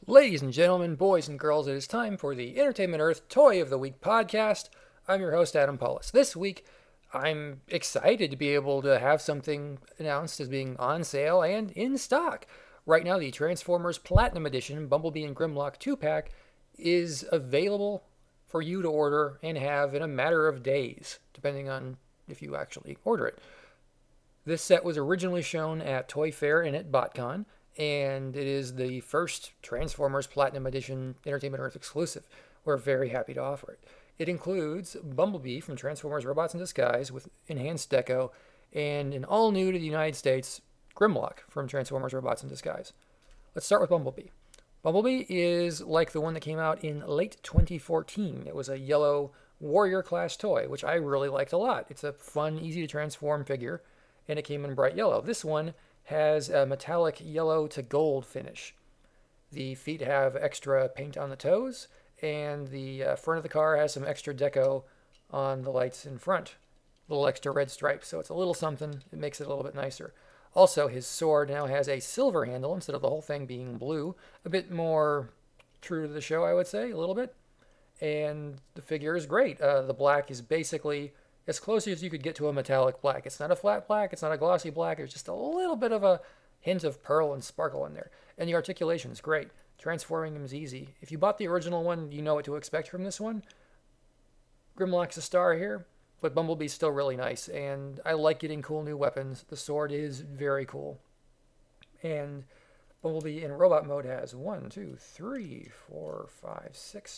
Ladies and gentlemen, boys and girls, it is time for the Entertainment Earth Toy of the Week podcast. I'm your host, Adam Paulus. This week, I'm excited to be able to have something announced as being on sale and in stock. Right now, the Transformers Platinum Edition Bumblebee and Grimlock 2-pack is available for you to order and have in a matter of days, depending on if you actually order it. This set was originally shown at Toy Fair and at BotCon, and it is the first Transformers Platinum Edition Entertainment Earth exclusive. We're very happy to offer it. It includes Bumblebee from Transformers Robots in Disguise with enhanced deco, and an all new to the United States Grimlock from Transformers Robots in Disguise. Let's start with Bumblebee. Bumblebee is like the one that came out in late 2014. It was a yellow Warrior class toy, which I really liked a lot. It's a fun, easy to transform figure, and it came in bright yellow. This one has a metallic yellow to gold finish. The feet have extra paint on the toes, and the front of the car has some extra deco on the lights in front. A little extra red stripes, so it's a little something. It makes it a little bit nicer. Also, his sword now has a silver handle instead of the whole thing being blue. A bit more true to the show, I would say, a little bit. And the figure is great. The black is basically as close as you could get to a metallic black. It's not a flat black, it's not a glossy black, there's just a little bit of a hint of pearl and sparkle in there. And the articulation is great. Transforming him is easy. If you bought the original one, you know what to expect from this one. Grimlock's a star here, but Bumblebee's still really nice, and I like getting cool new weapons. The sword is very cool. And Bumblebee in robot mode has 1, 2, 3, 4, 5, 6,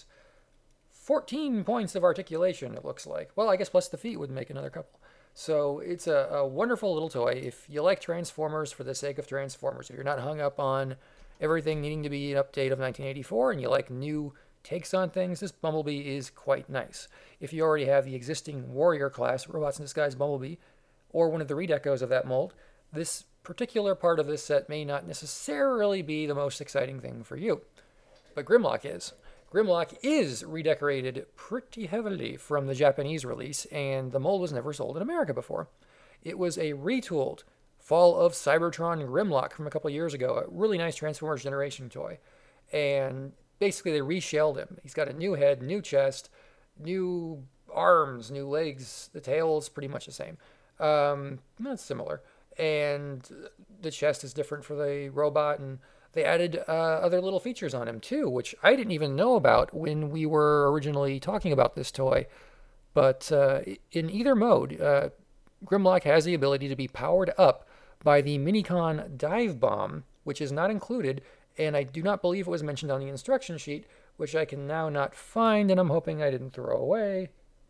14 points of articulation, it looks like. Well, I guess plus the feet would make another couple. So it's a wonderful little toy. If you like Transformers for the sake of Transformers, if you're not hung up on everything needing to be an update of 1984 and you like new takes on things, this Bumblebee is quite nice. If you already have the existing Warrior class Robots in Disguise Bumblebee, or one of the redecos of that mold, this particular part of this set may not necessarily be the most exciting thing for you. But Grimlock is. Grimlock is redecorated pretty heavily from the Japanese release, and the mold was never sold in America before. It was a retooled Fall of Cybertron Grimlock from a couple years ago, a really nice Transformers Generation toy. And basically they reshelled him. He's got a new head, new chest, new arms, new legs. The tail is pretty much the same. Not similar. And the chest is different for the robot, and they added other little features on him too, which I didn't even know about when we were originally talking about this toy. But in either mode, Grimlock has the ability to be powered up by the Minicon Dive Bomb, which is not included, and I do not believe it was mentioned on the instruction sheet, which I can now not find, and I'm hoping I didn't throw away.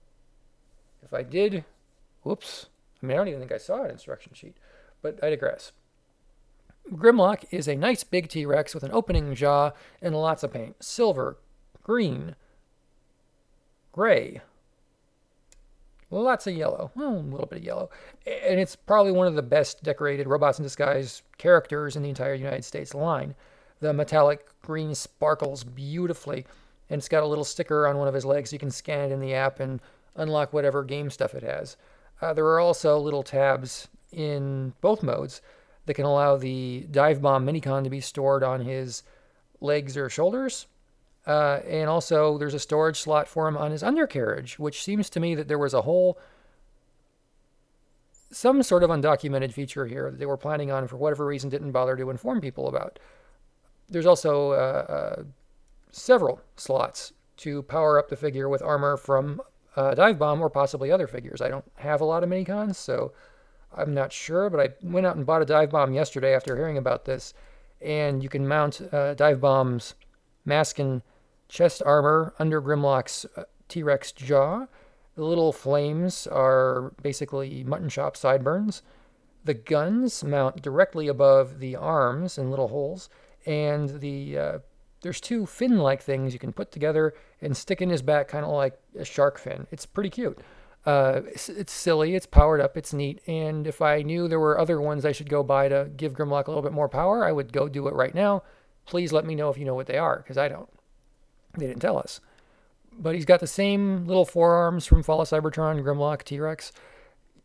If I did, whoops. I mean, I don't even think I saw an instruction sheet, but I digress. Grimlock is a nice big T-Rex with an opening jaw and lots of paint. Silver, green, gray, lots of yellow. Well, a little bit of yellow. And it's probably one of the best decorated Robots in Disguise characters in the entire United States line. The metallic green sparkles beautifully, and it's got a little sticker on one of his legs. You can scan it in the app and unlock whatever game stuff it has. There are also little tabs in both modes that can allow the Dive Bomb Minicon to be stored on his legs or shoulders. And also there's a storage slot for him on his undercarriage, which seems to me that there was some sort of undocumented feature here that they were planning on, for whatever reason didn't bother to inform people about. There's also several slots to power up the figure with armor from Dive Bomb or possibly other figures. I don't have a lot of Minicons, so I'm not sure, but I went out and bought a Dive Bomb yesterday after hearing about this, and you can mount Dive Bomb's mask and chest armor under Grimlock's T-Rex jaw. The little flames are basically mutton chop sideburns. The guns mount directly above the arms in little holes, and there's two fin-like things you can put together and stick in his back, kind of like a shark fin. It's pretty cute. It's silly, it's powered up, it's neat, and if I knew there were other ones I should go buy to give Grimlock a little bit more power, I would go do it right now. Please let me know if you know what they are, because I don't. They didn't tell us. But he's got the same little forearms from Fall of Cybertron, Grimlock, T-Rex. It's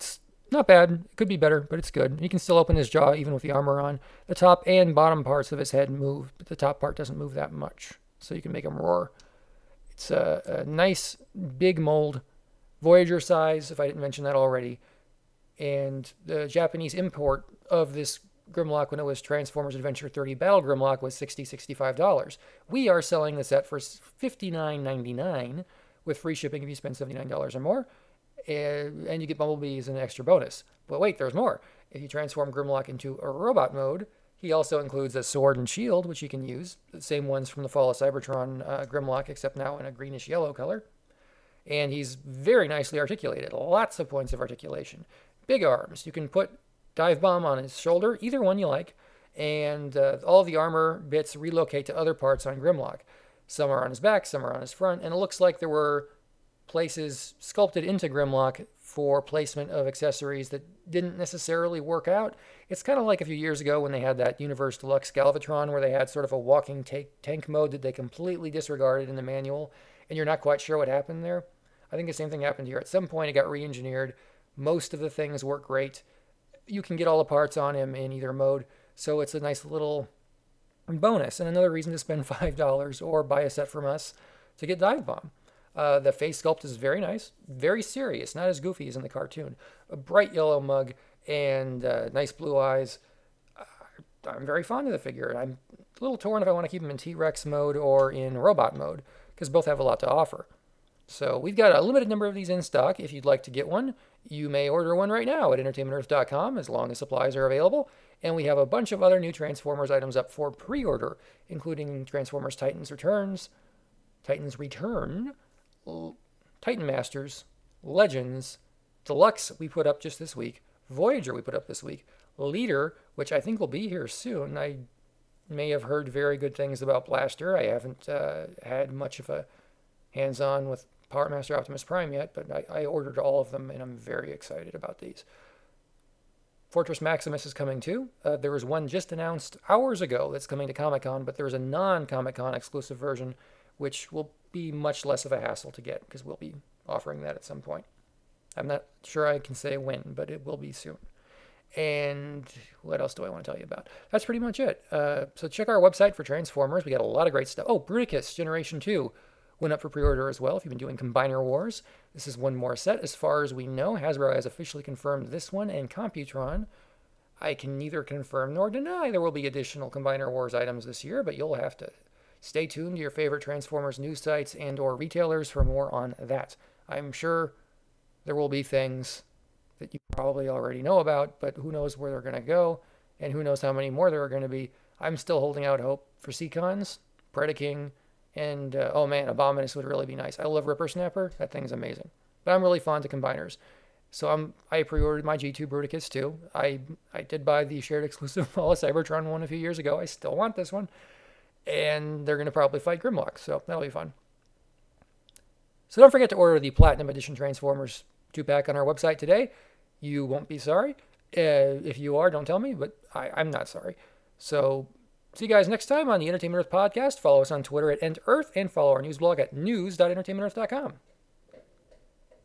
Not bad. It could be better, but it's good. He can still open his jaw even with the armor on. The top and bottom parts of his head move, but the top part doesn't move that much, so you can make him roar. It's a nice big mold, Voyager size, if I didn't mention that already. And the Japanese import of this Grimlock when it was Transformers Adventure 30 Battle Grimlock was $65. We are selling the set for $59.99 with free shipping if you spend $79 or more. And you get Bumblebee as an extra bonus. But wait, there's more. If you transform Grimlock into a robot mode, he also includes a sword and shield, which you can use. The same ones from the Fall of Cybertron Grimlock, except now in a greenish-yellow color. And he's very nicely articulated. Lots of points of articulation. Big arms. You can put Dive Bomb on his shoulder, either one you like. And all the armor bits relocate to other parts on Grimlock. Some are on his back, some are on his front. And it looks like there were places sculpted into Grimlock for placement of accessories that didn't necessarily work out. It's kind of like a few years ago when they had that Universe Deluxe Galvatron where they had sort of a walking tank mode that they completely disregarded in the manual, and you're not quite sure what happened there. I think the same thing happened here. At some point it got re-engineered. Most of the things work great. You can get all the parts on him in either mode, so it's a nice little bonus and another reason to spend $5 or buy a set from us to get Dive Bomb. The face sculpt is very nice, very serious, not as goofy as in the cartoon. A bright yellow mug and nice blue eyes. I'm very fond of the figure. I'm a little torn if I want to keep him in T-Rex mode or in robot mode, because both have a lot to offer. So we've got a limited number of these in stock. If you'd like to get one, you may order one right now at entertainmentearth.com as long as supplies are available. And we have a bunch of other new Transformers items up for pre-order, including Transformers Titans Return, Titan Masters, Legends, Deluxe we put up just this week, Voyager we put up this week, Leader, which I think will be here soon. I may have heard very good things about Blaster. I haven't had much of a hands-on with Power Master Optimus Prime yet, but I ordered all of them and I'm very excited about these. Fortress Maximus is coming too. There was one just announced hours ago that's coming to Comic-Con, but there's a non-Comic-Con exclusive version which will be much less of a hassle to get because we'll be offering that at some point. I'm not sure I can say when, but it will be soon. And what else do I want to tell you about? That's pretty much it. So check our website for Transformers. We got a lot of great stuff. Oh, Bruticus Generation 2 went up for pre-order as well if you've been doing Combiner Wars. This is one more set. As far as we know, Hasbro has officially confirmed this one and Computron. I can neither confirm nor deny there will be additional Combiner Wars items this year, but you'll have to stay tuned to your favorite Transformers news sites and or retailers for more on that. I'm sure there will be things that you probably already know about, but who knows where they're going to go, and who knows how many more there are going to be. I'm still holding out hope for Seacons, Predaking, and, oh man, Abominus would really be nice. I love Ripper Snapper. That thing's amazing. But I'm really fond of Combiners. So I pre-ordered my G2 Bruticus too. I did buy the shared exclusive Fall of Cybertron one a few years ago. I still want this one. And they're going to probably fight Grimlock, so that'll be fun. So don't forget to order the Platinum Edition Transformers 2-pack on our website today. You won't be sorry. If you are, don't tell me, but I'm not sorry. So see you guys next time on the Entertainment Earth podcast. Follow us on Twitter at EntEarth and follow our news blog at news.entertainmentearth.com.